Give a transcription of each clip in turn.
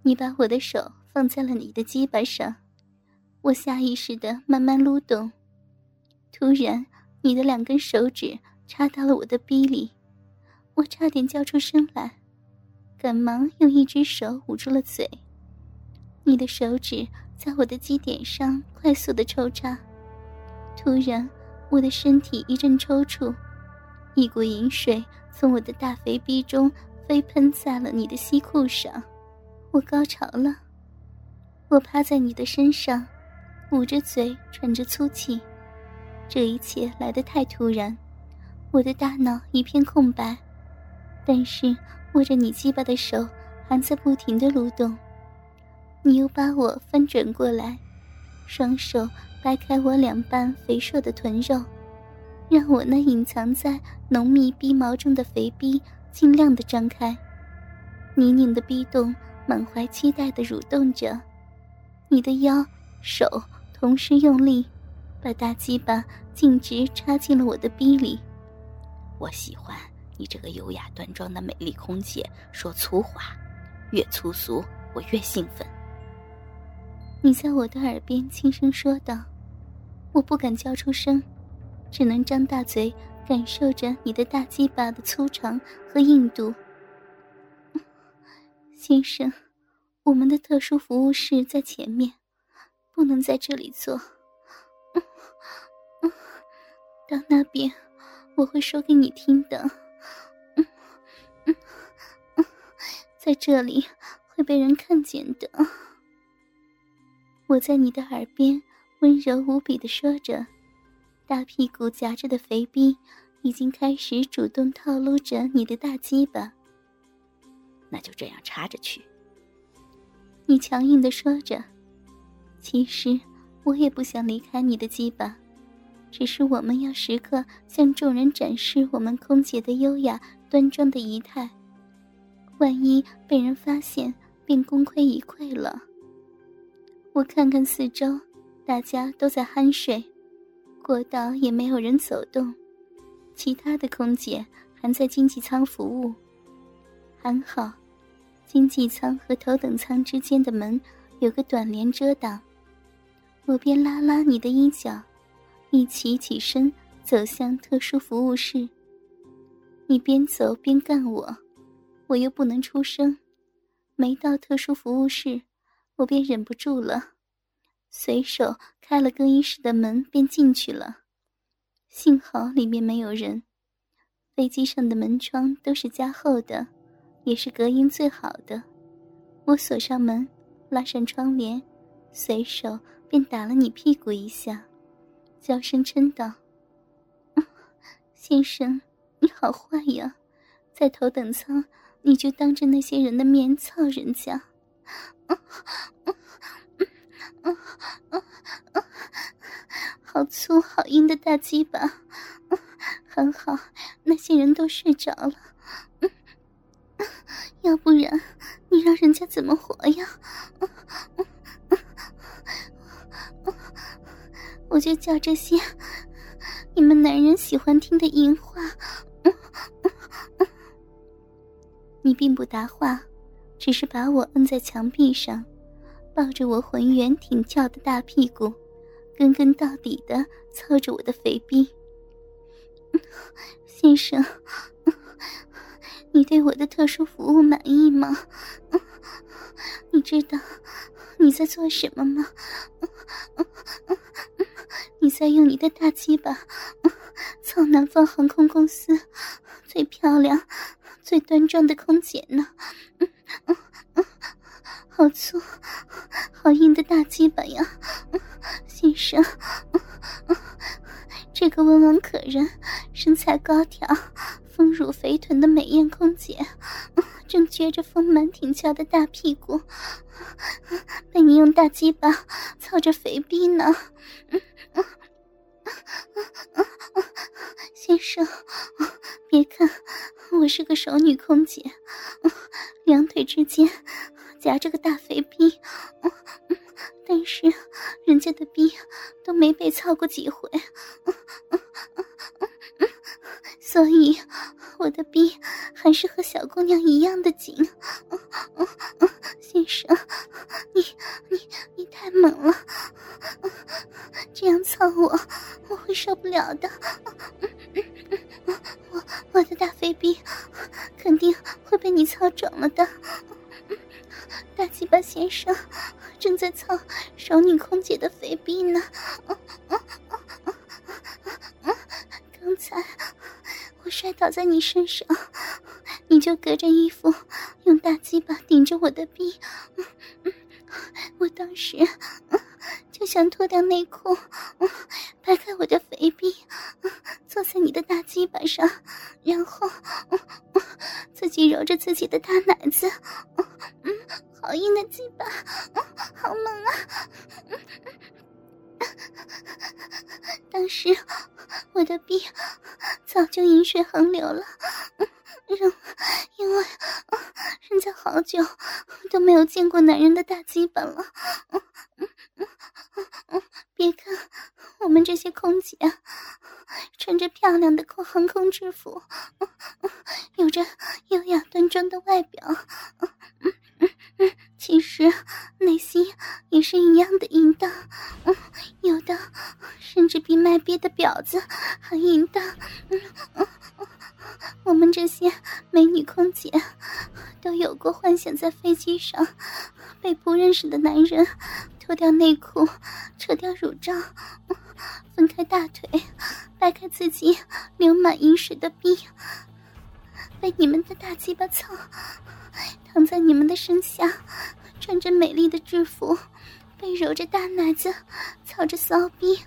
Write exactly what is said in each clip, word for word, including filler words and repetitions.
你把我的手放在了你的鸡巴上，我下意识地慢慢撸动。突然，你的两根手指插到了我的逼里，我差点叫出声来，赶忙用一只手捂住了嘴。你的手指在我的基点上快速地抽插，突然我的身体一阵抽搐，一股淫水从我的大肥逼中飞喷在了你的西裤上。我高潮了，我趴在你的身上，捂着嘴喘着粗气。这一切来得太突然，我的大脑一片空白，但是握着你鸡巴的手还在不停地蠕动。你又把我翻转过来，双手掰开我两半肥硕的臀肉，让我那隐藏在浓密逼毛中的肥逼尽量地张开。泥泞的逼洞满怀期待地蠕动着，你的腰手同时用力，把大鸡巴径直插进了我的逼里。 我喜欢你这个优雅端庄的美丽空姐说粗话，越粗俗我越兴奋。 你在我的耳边轻声说道，我不敢叫出声，只能张大嘴感受着你的大鸡巴的粗长和硬度。先生，我们的特殊服务室在前面，不能在这里做。到那边我会说给你听的。在这里会被人看见的。我在你的耳边温柔无比地说着，大屁股夹着的肥逼已经开始主动套路着你的大鸡巴。 那就这样插着去。 你强硬地说着。其实我也不想离开你的鸡巴，只是我们要时刻向众人展示我们空姐的优雅端庄的仪态，万一被人发现便功亏一篑了。我看看四周，大家都在酣睡，过道也没有人走动，其他的空姐还在经济舱服务。还好，经济舱和头等舱之间的门有个短帘遮挡。我便拉拉你的衣角，一起起身走向特殊服务室。你边走边干我，我又不能出声。没到特殊服务室，我便忍不住了，随手开了更衣室的门便进去了。幸好里面没有人，飞机上的门窗都是加厚的，也是隔音最好的。我锁上门，拉上窗帘，随手便打了你屁股一下，娇声嗔道：先生，你好坏呀，在头等舱你就当着那些人的面操人家。好粗好硬的大鸡巴，很好，那些人都睡着了，要不然你让人家怎么活呀？我就叫这些你们男人喜欢听的淫话。你并不答话，只是把我摁在墙壁上，抱着我浑圆挺翘的大屁股，根根到底地操着我的肥逼。先生，你对我的特殊服务满意吗？你知道你在做什么吗？你在用你的大鸡巴操南方航空公司最漂亮最端庄的空姐呢。好粗好硬的大鸡巴呀，先生，这个温婉可人身材高挑丰乳肥臀的美艳空姐正撅着丰满挺翘的大屁股，被你用大鸡巴操着肥逼呢。先生，别看我是个熟女空姐，两腿之间夹着个大肥逼，但是人家的逼都没被操过几回，所以我的逼还是和小姑娘一样的紧。嗯嗯嗯，先生，你你你太猛了，嗯，这样操我，我会受不了的。嗯嗯嗯嗯，我我的大肥逼肯定会被你操肿了的。嗯，大鸡巴先生正在操熟女空姐的肥逼呢。嗯嗯嗯嗯嗯，刚才我摔倒在你身上，你就隔着衣服用大鸡巴顶着我的逼。嗯嗯，我当时嗯就想脱掉内裤，嗯，掰开我的肥逼，嗯，坐在你的大鸡巴上，然后嗯嗯自己揉着自己的大奶子。嗯嗯，好硬的鸡巴，嗯，好猛啊。嗯嗯，当时我的逼早就饮水横流了。嗯，因为嗯人家好久都没有见过男人的大鸡巴了。嗯嗯嗯嗯嗯，别看我们这些空姐穿着漂亮的空航空制服，嗯嗯，有着优雅端庄的外表，嗯嗯嗯嗯，其实内心也是一样的淫荡。嗯，有的甚至比卖鳖的婊子还淫荡。嗯嗯嗯，我们这些美女空姐都有过幻想，在飞机上被不认识的男人脱掉内裤，扯掉乳罩，分开大腿，掰开自己流满饮水的逼，被你们的大鸡巴操，躺在你们的身下，穿着美丽的制服，被揉着大奶子，操着骚逼。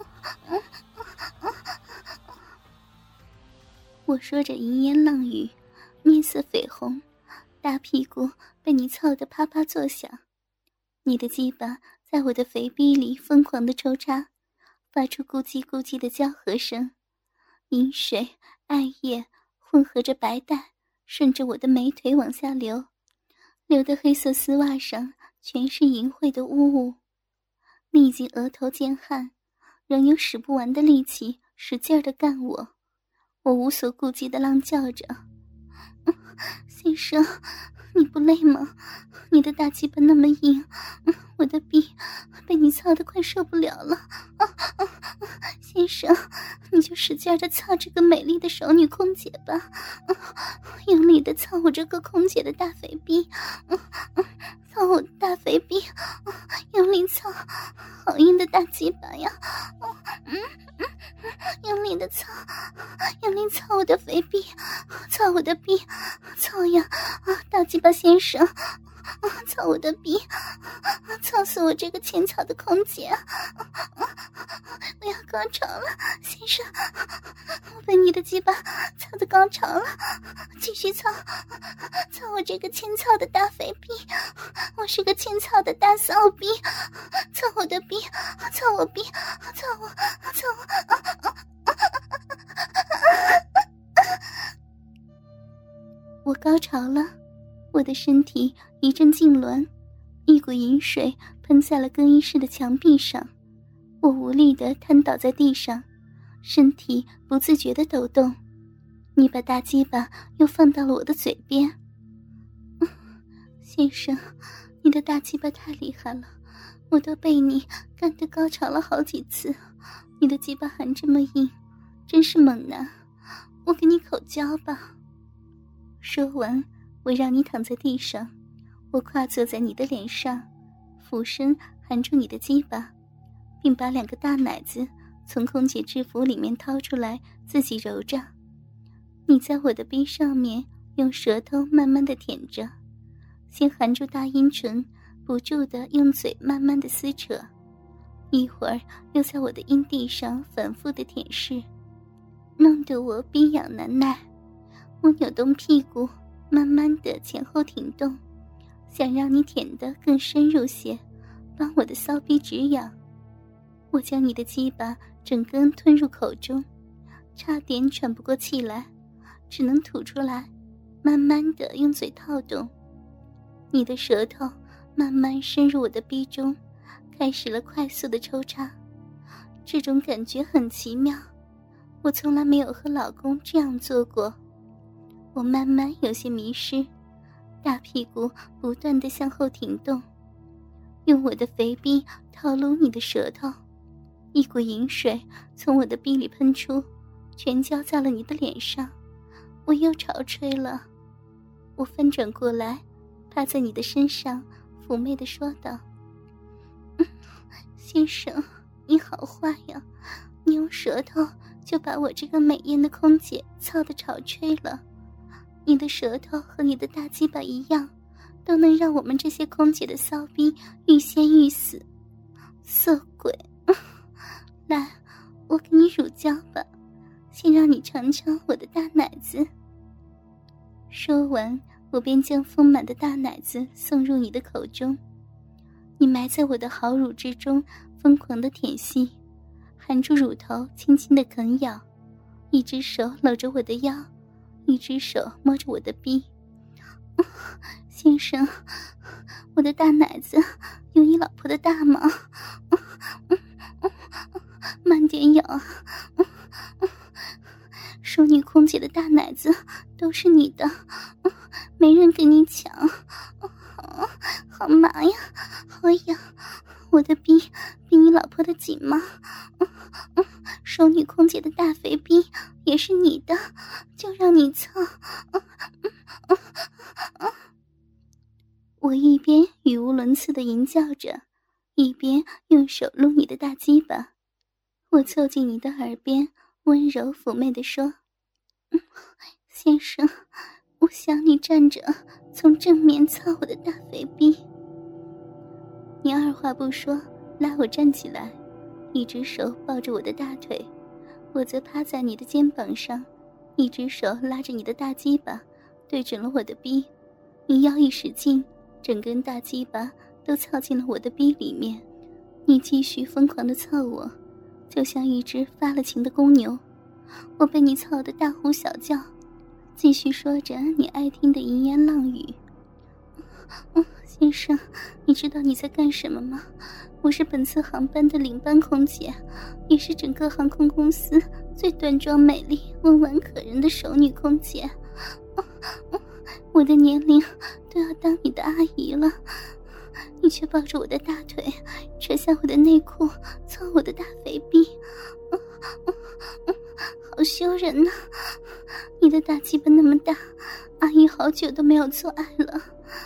我说着淫言浪语，面色绯红，大屁股被你操得啪啪作响。你的鸡巴在我的肥逼里疯狂地抽插，发出咕叽咕叽的交合声，饮水、艾叶混合着白带，顺着我的美腿往下流，流的黑色丝袜上全是淫秽的污物。你已经额头见汗，仍有使不完的力气使劲地干我。我无所顾忌地浪叫着：嗯，先生，你不累吗？你的大鸡巴那么硬，嗯，我的逼被你操得快受不了了。啊啊啊，先生，你就使劲地操这个美丽的熟女空姐吧。啊，用力地操我这个空姐的大肥逼。嗯嗯，操我的大肥逼，啊，用力操，好硬的大鸡巴呀。嗯嗯嗯，用力的操，用力操我的肥逼，操我的逼，操呀！啊，大鸡巴先生，啊，操我的逼，啊，操死我这个浅草的空姐！啊啊，我要高潮了，先生，我被你的鸡巴操得高潮了，继续操，操我这个浅草的大肥逼，我是个浅草的大骚逼，操我的逼，操我逼，操我，操我！啊啊啊我高潮了，我的身体一阵痉挛，一股淫水喷在了更衣室的墙壁上，我无力地瘫倒在地上，身体不自觉地抖动。你把大鸡巴又放到了我的嘴边。嗯，先生，你的大鸡巴太厉害了，我都被你干得高潮了好几次，你的鸡巴还这么硬，真是猛男，我给你口交吧。说完，我让你躺在地上，我跨坐在你的脸上，俯身含住你的鸡巴，并把两个大奶子从空姐制服里面掏出来，自己揉着。你在我的逼上面用舌头慢慢地舔着，先含住大阴唇，不住地用嘴慢慢地撕扯，一会儿又在我的阴蒂上反复地舔舐，弄得我逼痒难耐。我扭动屁股，慢慢地前后挺动，想让你舔得更深入些，帮我的骚逼止痒。我将你的鸡巴整根吞入口中，差点喘不过气来，只能吐出来，慢慢地用嘴套动。你的舌头慢慢深入我的逼中，开始了快速的抽插。这种感觉很奇妙，我从来没有和老公这样做过。 我慢慢有些迷失，大屁股不断地向后挺动，用我的肥臂套撸你的舌头，一股淫水从我的臂里喷出，全浇在了你的脸上。我又潮吹了，我翻转过来，趴在你的身上，妩媚地说道：“嗯，先生，你好坏呀！你用舌头就把我这个美艳的空姐操得潮吹了。你的舌头和你的大鸡巴一样，都能让我们这些空姐的骚逼欲仙欲死。色鬼，来，我给你乳胶吧，先让你尝尝我的大奶子。”说完，我便将丰满的大奶子送入你的口中。你埋在我的好乳之中，疯狂地舔吸，含住乳头轻轻地啃咬，一只手搂着我的腰，一只手摸着我的逼。先生，我的大奶子有你老婆的大吗？慢点咬啊！淑女空姐的大奶子都是你的，没人跟你抢。好麻呀，好痒！我的逼比你老婆的紧吗？淑女空姐的大肥逼也是你的，就让你操！我一边语无伦次地吟叫着，一边用手撸你的大鸡巴。我凑近你的耳边，温柔妩媚地说：“嗯，先生，我想你站着从正面操我的大肥逼。”你二话不说，拉我站起来，一只手抱着我的大腿，我则趴在你的肩膀上，一只手拉着你的大鸡巴，对准了我的逼。你腰一使劲，整根大鸡巴都操进了我的逼里面。你继续疯狂地操我，就像一只发了情的公牛。我被你操得大呼小叫，继续说着你爱听的淫言浪语。嗯，先生，你知道你在干什么吗？我是本次航班的领班空姐，也是整个航空公司最端庄美丽、温婉可人的熟女空姐。我的年龄都要当你的阿姨了，你却抱着我的大腿，扯下我的内裤，操我的大肥逼，好羞人啊！你的大鸡巴那么大，阿姨好久都没有做爱了。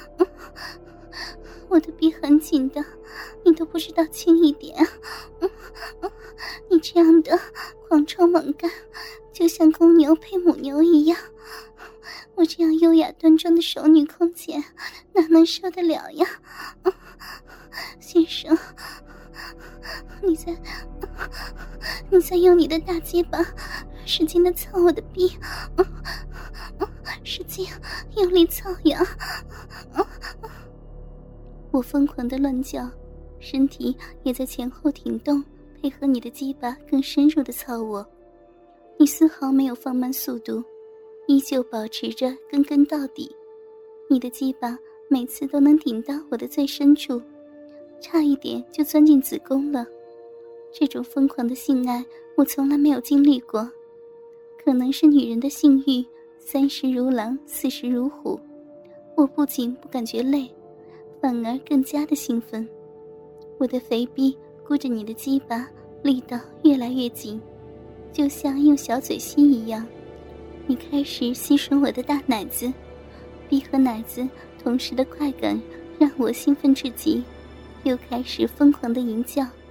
我的逼很紧的，你都不知道轻一点。你这样的狂冲猛干，就像公牛配母牛一样。我这样优雅端庄的熟女空姐哪能受得了呀？先生，你在你在用你的大鸡巴使劲地操我的逼，使劲用力操呀！我疯狂地乱叫，身体也在前后挺动，配合你的鸡巴更深入地操我。你丝毫没有放慢速度，依旧保持着根根到底。你的鸡巴每次都能顶到我的最深处，差一点就钻进子宫了。这种疯狂的性爱我从来没有经历过，可能是女人的性欲三十如狼，四十如虎。我不仅不感觉累，反而更加的兴奋。我的肥逼箍着你的鸡巴，力道越来越紧，就像用小嘴吸一样。你开始吸吮我的大奶子，逼和奶子同时的快感让我兴奋至极，又开始疯狂的淫叫。